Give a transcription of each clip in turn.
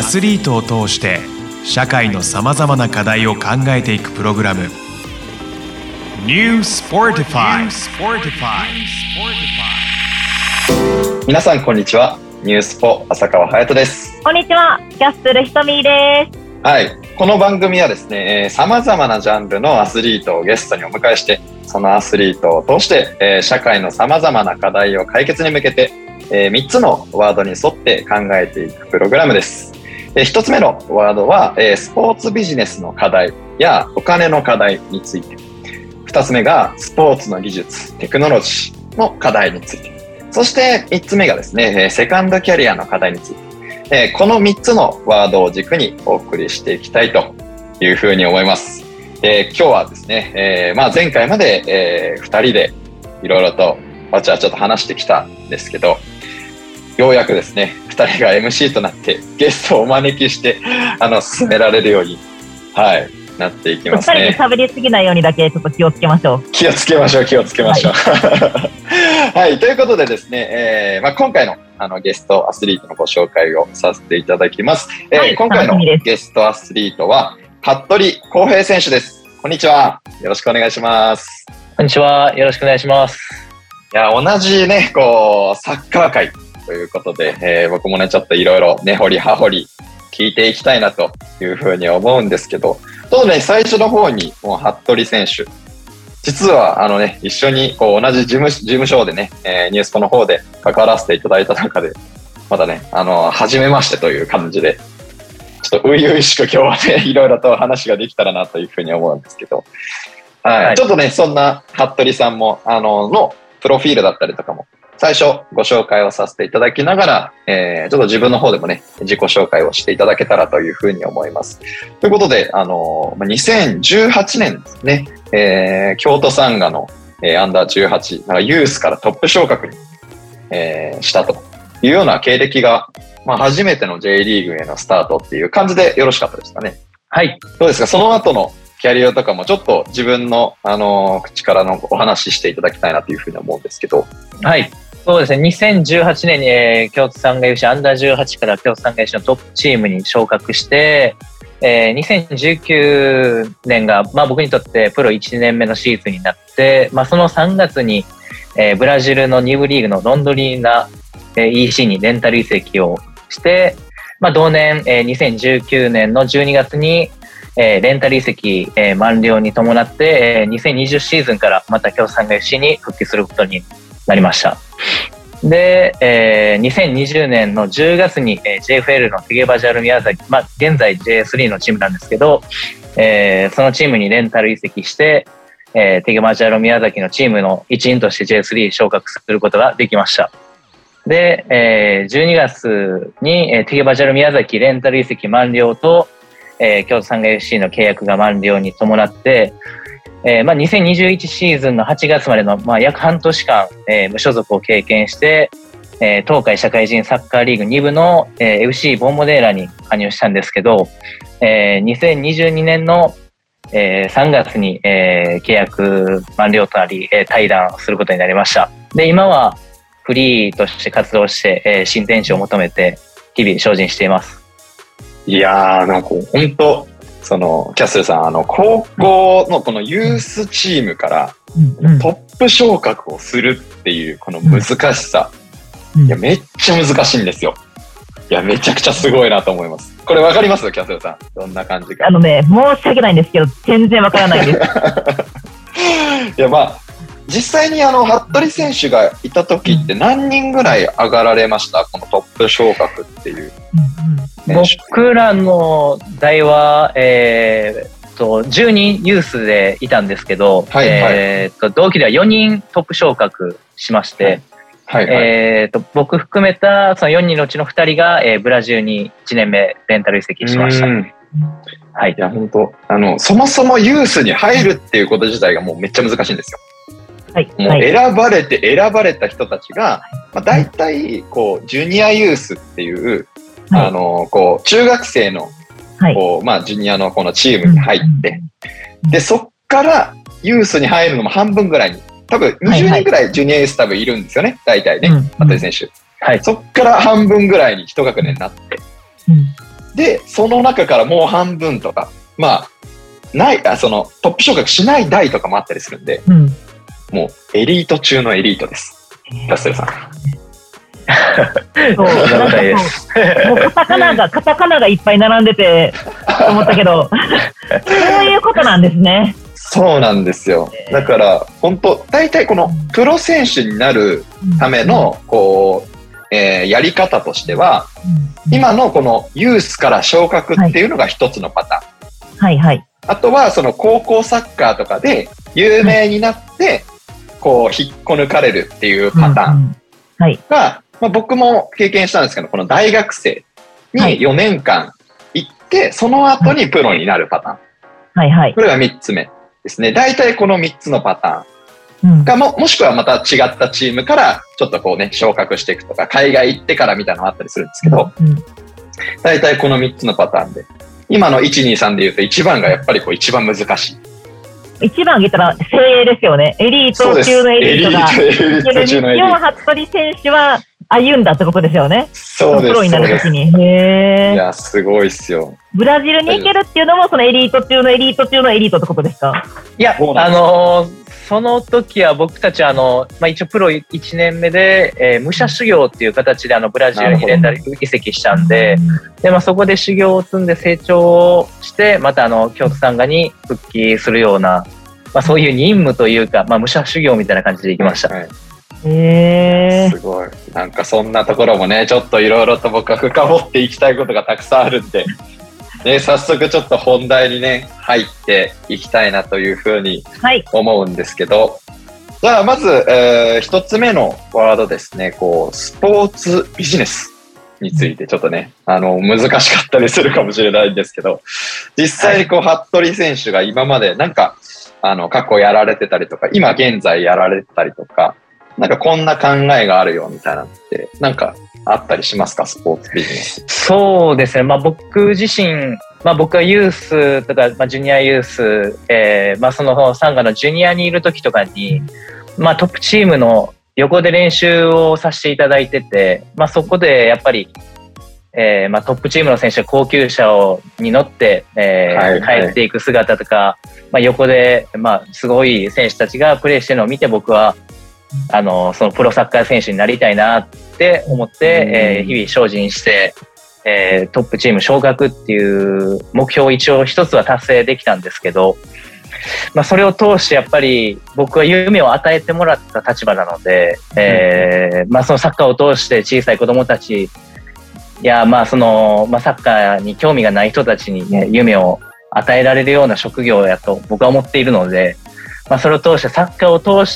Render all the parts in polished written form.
スリートを通して社会のさまざまな課題を考えていくプログラム New Sportify。 皆さんこんにちは。ニュースポ浅川隼人です。 こんにちは、キャッスルひとみです。 はい、この番組はですね、さまざまなジャンルのアスリートをゲストにお迎えして、そのアスリートを通して、社会のさまざまな課題を解決に向けて、3つのワードに沿って考えていくプログラムです。1つ目のワードは、スポーツビジネスの課題やお金の課題について。2つ目がスポーツの技術、テクノロジーの課題について。そして3つ目がですね、セカンドキャリアの課題について。この3つのワードを軸にお送りしていきたいというふうに思います。今日はですね、前回まで、2人でいろいろとわちゃわちゃと話してきたんですけど、ようやくですね、2人が MC となってゲストをお招きして進められるように、なっていきますね。 2人で喋りすぎないようにだけちょっと気をつけましょう。 気をつけましょう。はい、ということでですね、今回のゲストアスリートのご紹介をさせていただきます。今回のゲストアスリートは服部康平選手です。こんにちは。よろしくお願いします。 こんにちは。よろしくお願いします。 いや、同じね、サッカー界ということで、僕もね、ちょっといろいろ根掘り葉掘り聞いていきたいなというふうに思うんですけど、ちょっとね、最初の方にもう服部選手、実は一緒に同じ事務所でね、ニュースポの方で関わらせていただいた中で、まだね、初めましてという感じで、ちょっと初々しく今日はね、いろいろと話ができたらなというふうに思うんですけど、はい、ちょっとね、そんな服部さんも、のプロフィールだったりとかも、最初ご紹介をさせていただきながら、ちょっと自分の方でもね、自己紹介をしていただけたらというふうに思います。ということで、2018年ですね、京都サンガの、アンダー18、ユースからトップ昇格に、したというような経歴が、初めての J リーグへのスタートっていう感じでよろしかったですかね。 はい。 どうですか、その後のキャリアとかもちょっと自分の、口からのお話ししていただきたいなというふうに思うんですけど。 はい。そうですね。2018年に、京都サンガ FC アンダー18から京都サンガ FC のトップチームに昇格して、2019年が、僕にとってプロ1年目のシーズンになって、その3月に、ブラジルの2部リーグのロンドリーナ、EC にレンタル移籍をして、同年、2019年の12月に、レンタル移籍、満了に伴って、2020シーズンからまた京都サンガ FC に復帰することになりました。で、2020年の10月に、JFL のテゲバジャル宮崎、現在 J3 のチームなんですけど、そのチームにレンタル移籍して、テゲバジャル宮崎のチームの一員として J3 昇格することができました。で、12月に、テゲバジャル宮崎レンタル移籍満了と、京都サンガ FC の契約が満了に伴って、2021シーズンの8月までの、約半年間、無所属を経験して、東海社会人サッカーリーグ2部の、FC ボンボデーラに加入したんですけど、2022年の、3月に、契約満了となり、退団することになりました。で、今はフリーとして活動して、新天地を求めて日々精進しています。 いやー、本当キャッスルさん、高校のこのユースチームからトップ昇格をするっていうこの難しさ、いや、めっちゃ難しいんですよ。いや、めちゃくちゃすごいなと思います。これわかります？キャッスルさん、どんな感じか。 申し訳ないんですけど、全然わからないです。 いや、実際に服部選手がいた時って何人ぐらい上がられました？このトップ昇格っていう。 僕らの代は、10人ユースでいたんですけど、同期では4人トップ昇格しまして、僕含めたその4人のうちの2人が、ブラジルに1年目レンタル移籍しました。 はい。いや、本当そもそもユースに入るっていうこと自体がもうめっちゃ難しいんですよ。もう選ばれた人たちが、大体ジュニアユースっていう、中学生のジュニアのこのチームに入って、でそっからユースに入るのも半分ぐらいに、多分20人ぐらいジュニアユース多分いるんですよね、大体ね、服部選手。そっから半分ぐらいに一学年になって、 で、その中からもう半分とか、まあ、そのトップ昇格しない代とかもあったりするんで、もうエリート中のエリートです。キャステルさん。 そう、なんかもうカタカナがいっぱい並んでて、思ったけど、そういうことなんですね。 そうなんですよ。だから、本当大体このプロ選手になるための、こう、やり方としては、今のこのユースから昇格っていうのが一つのパターン。 はいはい。 あとは、その高校サッカーとかで有名になって、こう、引っこ抜かれるっていうパターンが、まあ、僕も経験したんですけど、この大学生に4年間行って、その後にプロになるパターン。 はいはい。 これが3つ目ですね。大体この3つのパターンがもしくはまた違ったチームからちょっとこうね、昇格していくとか、海外行ってからみたいなのがあったりするんですけど、大体この3つのパターンで、今の1、2、3で言うと1番がやっぱりこう一番難しい。 1番挙げたら精鋭ですよね。エリート中のエリートが。 エリート中のエリート。 服部選手は歩んだってことですよね。 そうです。 プロになるときに。へー。 いや、すごいっすよ。 ブラジルに行けるっていうのも、そのエリート中のエリート中のエリートってことですか？ いや、その時は僕たちまあ、一応プロ1年目で、武者修行っていう形でブラジルにレンタル移籍したんで、で、まあ、そこで修行を積んで成長して、また京都サンガに復帰するような、まあ、そういう任務というか、まあ、武者修行みたいな感じで行きました。 はい、すごい。なんかそんなところもね、ちょっといろいろと僕は深掘っていきたいことがたくさんあるんで、ね、早速ちょっと本題にね、入っていきたいなというふうに思うんですけど、じゃあまず、一つ目のワードですね、こう、スポーツビジネスについてちょっとね、難しかったりするかもしれないんですけど、実際にこう、服部選手が今までなんか、過去やられてたりとか、今現在やられてたりとか、なんかこんな考えがあるよみたいなのって、なんかあったりしますか、スポーツビジネス。 そうですね。まあ僕自身、まあ僕はユースとか、まあジュニアユース、まあそのサンガのジュニアにいる時とかに、まあトップチームの横で練習をさせていただいてて、まあそこでやっぱり、まあトップチームの選手が高級車に乗って、帰っていく姿とか、まあ横で、まあすごい選手たちがプレーしてるのを見て僕は、そのプロサッカー選手になりたいなって思って、日々精進して、トップチーム昇格っていう目標を一応一つは達成できたんですけど、まあそれを通してやっぱり僕は夢を与えてもらった立場なので、まあそのサッカーを通して小さい子供たち、いやまあその、まあサッカーに興味がない人たちにね、夢を与えられるような職業やと僕は思っているので、まあそれを通してサッカーを通して、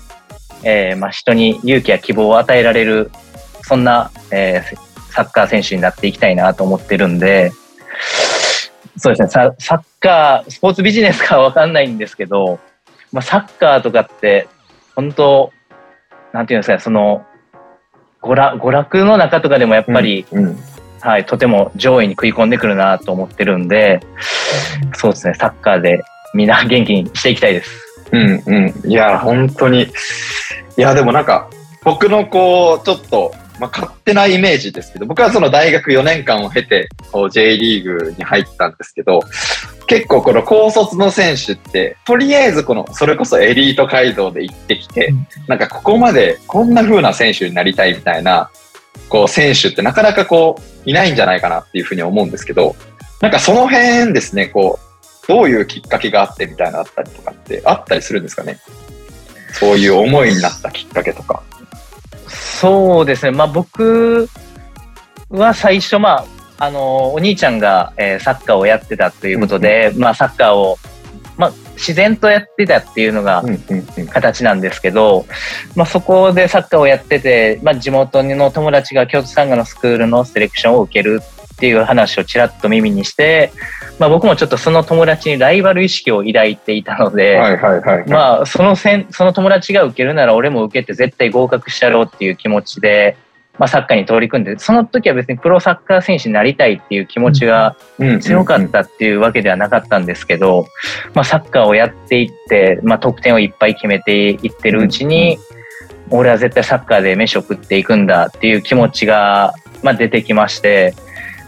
まあ人に勇気や希望を与えられる、そんな、サッカー選手になっていきたいなと思ってるんで、そうですね、サッカー、スポーツビジネスかはわかんないんですけど、まあサッカーとかって、本当なんていうんですかね、その、娯楽の中とかでもやっぱり、はい、とても上位に食い込んでくるなと思ってるんで、そうですね、サッカーでみんな元気にしていきたいです。 いや、本当に。いや、でもなんか、僕のこう、ちょっと、まあ、勝手なイメージですけど、僕はその大学4年間を経て、こう J リーグに入ったんですけど、結構この高卒の選手って、とりあえずこの、それこそエリート街道で行ってきて、なんかここまでこんな風な選手になりたいみたいな、こう選手ってなかなかこう、いないんじゃないかなっていうふうに思うんですけど、なんかその辺ですね、こう、どういうきっかけがあってみたいなあったりとかってあったりするんですかね。そういう思いになったきっかけとか。 そうですね。まあ僕は最初、まあ、お兄ちゃんが、サッカーをやってたということで、まあサッカーを、まあ自然とやってたっていうのが形なんですけど、まあそこでサッカーをやってて、まあ地元の友達が京都サンガのスクールのセレクションを受けるっていう話をちらっと耳にして、まあ僕もちょっとその友達にライバル意識を抱いていたので、まあその友達が受けるなら俺も受けて絶対合格してやろうっていう気持ちで、まあサッカーに取り組んで、その時は別にプロサッカー選手になりたいっていう気持ちが強かったっていうわけではなかったんですけど、まあサッカーをやっていって、まあ得点をいっぱい決めていってるうちに、俺は絶対サッカーで飯を食っていくんだっていう気持ちが、まあ出てきまして、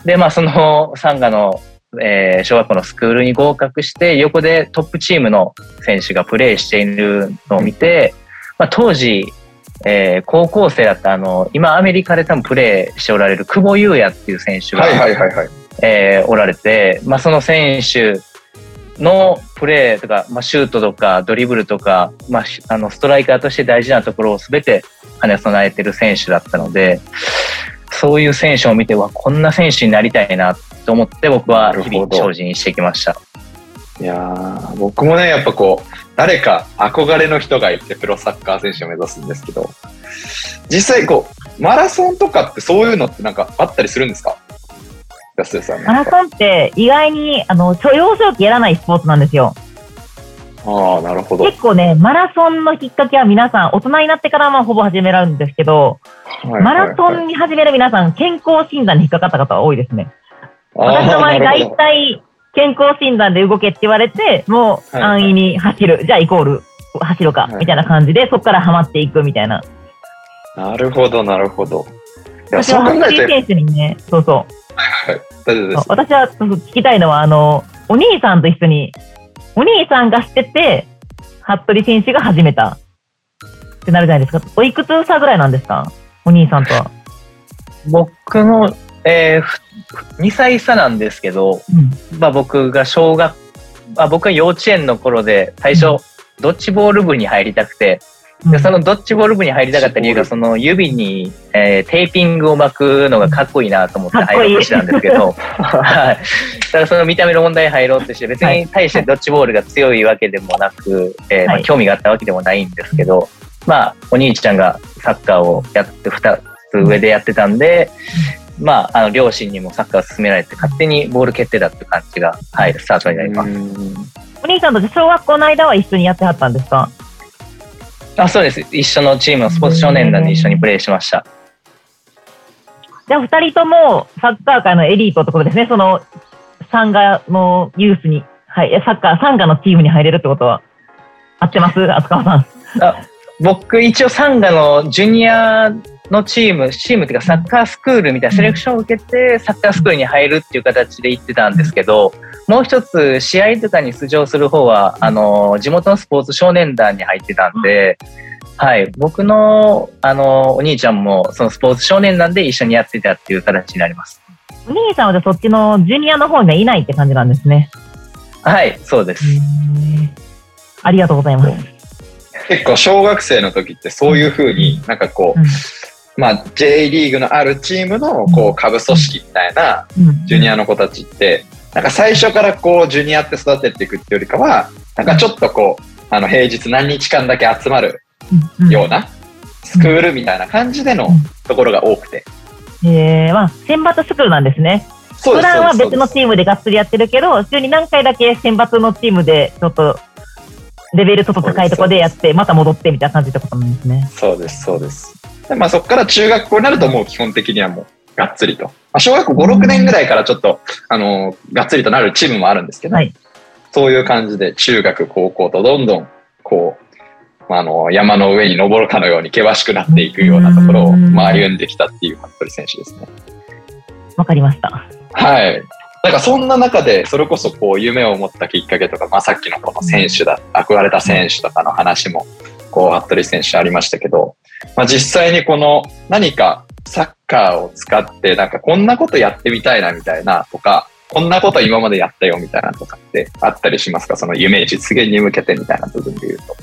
で、まあそのサンガの、小学校のスクールに合格して、横でトップチームの選手がプレーしているのを見て、まあ当時、高校生だった今アメリカで多分プレーしておられる久保優也っていう選手が、おられて、まあその選手のプレーとか、まあシュートとかドリブルとか、まあストライカーとして大事なところを全て兼ね備えてる選手だったので、そういう選手を見て、こんな選手になりたいなと思って僕は日々精進してきました。 いやー、僕もね、やっぱこう、誰か憧れの人がいてプロサッカー選手を目指すんですけど、実際こう、マラソンとかってそういうのってなんかあったりするんですか？安田さん。 マラソンって意外に、幼少期やらないスポーツなんですよ。 ああ、なるほど。 結構ね、マラソンのきっかけは皆さん、大人になってからほぼ始めるんですけど、マラソンに始める皆さん、健康診断に引っかかった方が多いですね。私の場合、大体、健康診断で動けって言われて、もう安易に走る。じゃあイコール走るか、みたいな感じで、そこからハマっていくみたいな。 なるほど、なるほど。 私は走り選手にね、そうそう。 はい、大丈夫です。 私は聞きたいのは、お兄さんと一緒に、お兄さんが知ってて、服部選手が始めたってなるじゃないですか。おいくつ差ぐらいなんですか？お兄さんとは。 僕の、2歳差なんですけど、まあ僕が僕は幼稚園の頃で最初、ドッジボール部に入りたくて、でそのドッジボール部に入りたかった理由が、その指に、テーピングを巻くのがかっこいいなと思って入ろうとしたんですけど、はい。だからその見た目の問題入ろうとして、別に対してドッジボールが強いわけでもなく、まあ、興味があったわけでもないんですけど、まあお兄ちゃんがサッカーをやって2つ上でやってたんで、まあ両親にもサッカーを勧められて勝手にボール決定だって感じが、はい、スタートになります。 お兄さんと小学校の間は一緒にやってはったんですか？ そうです。一緒のチームのスポーツ少年団で一緒にプレーしました。 じゃあ2人ともサッカー界のエリートってことですね。そのサンガのユースに、はい、サンガのチームに入れるってことは合ってます？厚川さん。 僕一応サンガのジュニアのチームっていうかサッカースクールみたいなセレクションを受けてサッカースクールに入るっていう形で行ってたんですけど、もう一つ試合とかに出場する方は地元のスポーツ少年団に入ってたんで、はい、僕のお兄ちゃんもそのスポーツ少年団で一緒にやってたっていう形になります。 お兄さんはそっちのジュニアの方にはいないって感じなんですね。 はい、そうです。 ありがとうございます。 結構小学生の時ってそういう風になんかこう、まあ J リーグのあるチームのこう下部組織みたいなジュニアの子たちってなんか最初からこうジュニアって育てていくっていうよりかはなんかちょっとこう平日何日間だけ集まるようなスクールみたいな感じでのところが多くて、 まあ選抜スクールなんですね。普段は別のチームでがっつりやってるけど、週に何回だけ選抜のチームでちょっとレベルちょっと高いところでやってまた戻ってみたいな感じってことなんですね。 そうですそうです。で、まあそこから中学校になるともう基本的にはもうがっつりと、まあ、小学校5、6年ぐらいからちょっとがっつりとなるチームもあるんですけど、はい、そういう感じで中学高校とどんどんこう山の上に登るかのように険しくなっていくようなところを歩んできたっていう服部選手ですね。 わかりました。 はい。なんかそんな中でそれこそこう夢を持ったきっかけとか、まあ、さっきのこの選手憧れた選手とかの話もこう服部選手ありましたけど、まあ、実際にこの何かサッカーを使ってなんかこんなことやってみたいなみたいなとか、こんなこと今までやったよみたいなとかってあったりしますか？その夢実現に向けてみたいな部分で言うと。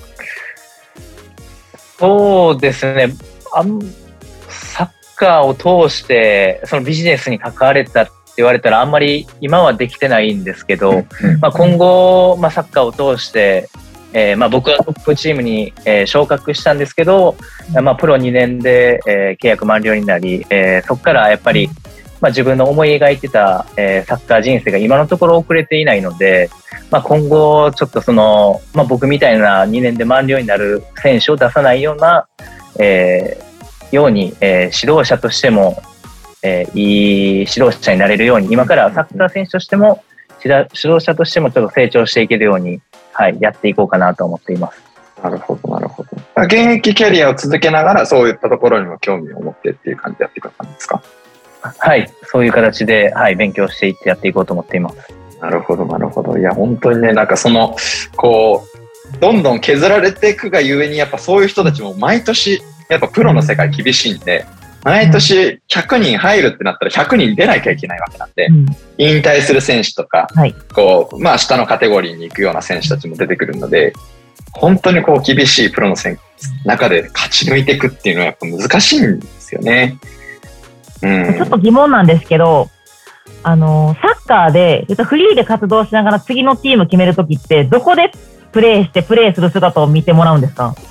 そうですね。サッカーを通してそのビジネスに関われたって言われたらあんまり今はできてないんですけど、まあ、今後、まあ、サッカーを通して、まあ、僕はトップチームに、昇格したんですけど、まあ、プロ2年で、契約満了になり、そこからやっぱり、まあ、自分の思い描いてた、サッカー人生が今のところ遅れていないので、まあ、今後ちょっとまあ、僕みたいな2年で満了になる選手を出さないような、ように、指導者としてもいい指導者になれるように今からサッカー選手としても指導者としてもちょっと成長していけるように、はい、やっていこうかなと思っています。 なるほどなるほど。現役キャリアを続けながらそういったところにも興味を持ってっていう感じでやっていく感じですか？ はい、そういう形で、はい、勉強していってやっていこうと思っています。 なるほど、なるほど。いや、本当にね、なんかこう、どんどん削られていくがゆえに、やっぱそういう人たちも毎年、やっぱプロの世界厳しいんで、毎年100人入るってなったら100人出なきゃいけないわけなんで、引退する選手とか、こう、まあ下のカテゴリーに行くような選手たちも出てくるので、本当にこう厳しいプロの中で勝ち抜いていくっていうのはやっぱ難しいんですよね。 ちょっと疑問なんですけど、サッカーで、フリーで活動しながら次のチーム決めるときって、どこでプレーする姿を見てもらうんですか？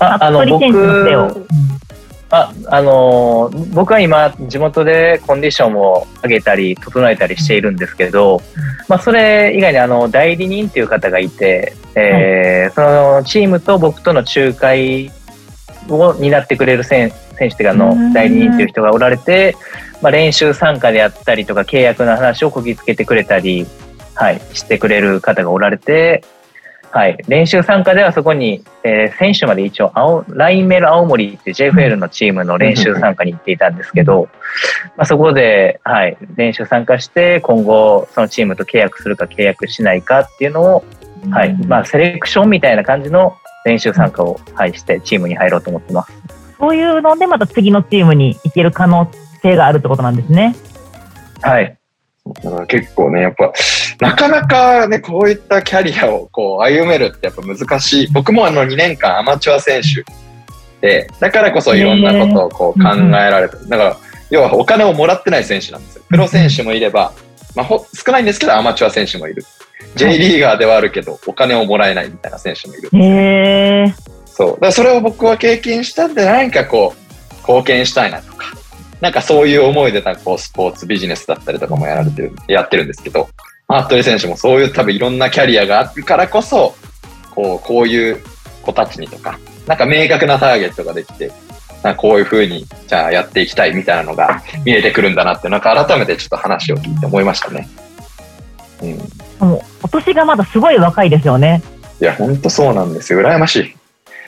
僕は今地元でコンディションを上げたり整えたりしているんですけど、まあ、それ以外に代理人っていう方がいて、そのチームと僕との仲介を担ってくれる選手というか代理人っていう人がおられて、まあ、練習参加であったりとか契約の話をこぎつけてくれたり、はい、してくれる方がおられて、はい、練習参加ではそこに、選手まで一応ラインメル青森って JFL のチームの練習参加に行っていたんですけど、まあ、そこで、はい、練習参加して今後そのチームと契約するか契約しないかっていうのを、はい、まあ、セレクションみたいな感じの練習参加を、はい、してチームに入ろうと思ってます。 そういうのでまた次のチームに行ける可能性があるってことなんですね。 はい。 だから結構ね、やっぱなかなかね、こういったキャリアをこう歩めるってやっぱ難しい。僕も2年間アマチュア選手で、だからこそいろんなことをこう考えられる。だから要はお金をもらってない選手なんですよ。プロ選手もいれば、まあ、少ないんですけどアマチュア選手もいる。J リーガーではあるけどお金をもらえないみたいな選手もいる。そう。だからそれを僕は経験したんで、何かこう貢献したいなとか。なんかそういう思いでこうスポーツビジネスだったりとかもやってるんですけど、服部選手もそういう多分いろんなキャリアがあるからこそ、こういう子たちにとか、なんか明確なターゲットができて、なんかこういう風にじゃあやっていきたいみたいなのが見えてくるんだなって、なんか改めてちょっと話を聞いて思いましたね。 もうお年がまだすごい若いですよね。 いや、本当そうなんですよ。羨ましい。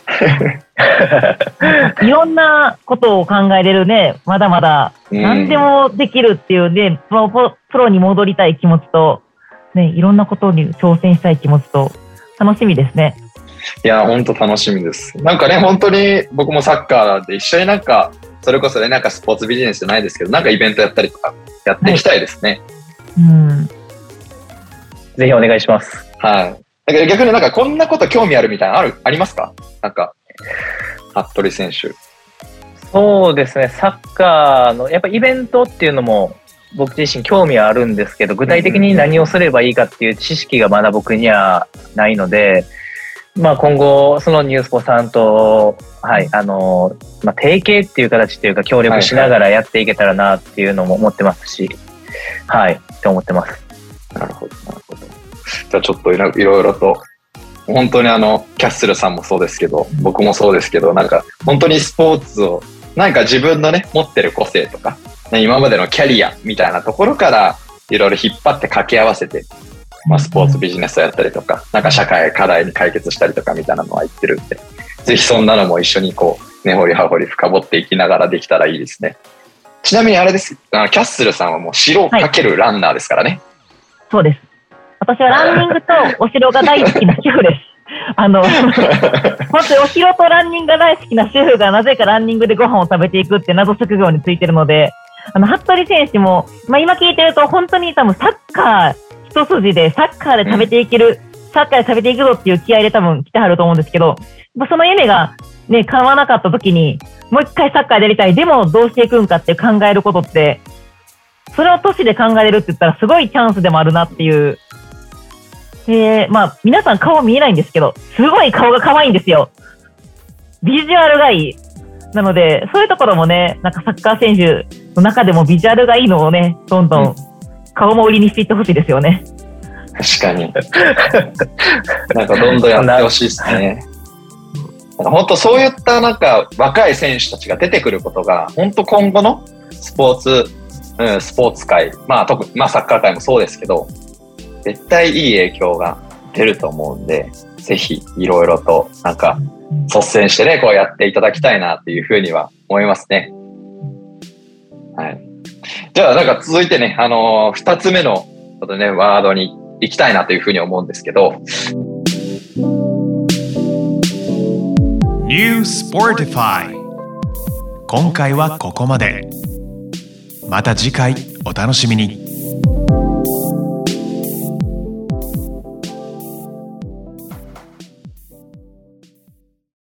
いろんなことを考えれるね、まだまだ何でもできるっていうね、プロに戻りたい気持ちと、ね、いろんなことに挑戦したい気持ちと、楽しみですね。 いや、本当楽しみです。なんかね、本当に僕もサッカーで一緒になんか、それこそね、なんかスポーツビジネスじゃないですけど、なんかイベントやったりとかやっていきたいですね。 ぜひお願いします。 はい。だから逆になんかこんなこと興味あるみたいなありますか？なんか服部選手。 そうですね、サッカーのやっぱイベントっていうのも僕自身興味はあるんですけど、具体的に何をすればいいかっていう知識がまだ僕にはないので、まあ、今後そのニュースポさんと、はい、まあ、提携っていう形っていうか協力しながらやっていけたらなっていうのも思ってますし、はい、って思ってます。 なるほど、なるほど。じゃあちょっといろいろと、本当にキャッスルさんもそうですけど、僕もそうですけど、なんか本当にスポーツを、なんか自分のね、持ってる個性とか、ね、今までのキャリアみたいなところからいろいろ引っ張って掛け合わせて、まあ、スポーツビジネスをやったりとか、なんか社会課題に解決したりとかみたいなのは言ってるんで、ぜひそんなのも一緒にこう、根掘り葉掘り深掘っていきながらできたらいいですね。ちなみにあれです、キャッスルさんはもう城をかけるランナーですからね。はい、 そうです。私はランニングとお城が大好きな主婦です。本当にお城とランニングが大好きな主婦がなぜかランニングでご飯を食べていくって謎職業についてるので、服部選手も、まあ、今聞いてると本当に多分サッカー一筋でサッカーで食べていける、サッカーで食べていくぞっていう気合で多分来てはると思うんですけど、その夢がね、叶わなかった時にもう一回サッカーでやりたい、でもどうしていくんかって考えることって、それを都市で考えれるって言ったらすごいチャンスでもあるなっていう。まあ皆さん顔見えないんですけど、すごい顔が可愛いんですよ。ビジュアルがいい。なので、そういうところもね、なんかサッカー選手の中でもビジュアルがいいのをね、どんどん顔も売りにしていってほしいですよね。 確かに。なんかどんどんやってほしいですね。本当そういったなんか若い選手たちが出てくることが、本当今後のスポーツ界、まあ特に、まあサッカー界もそうですけど、絶対いい影響が出ると思うんで、ぜひいろいろとなんか率先してね、こうやっていただきたいなっていうふうには思いますね。はい。 じゃあなんか続いてね、2つ目のちょっとね、ワードに行きたいなというふうに思うんですけど。 New Sportify。今回はここまで。また次回お楽しみに。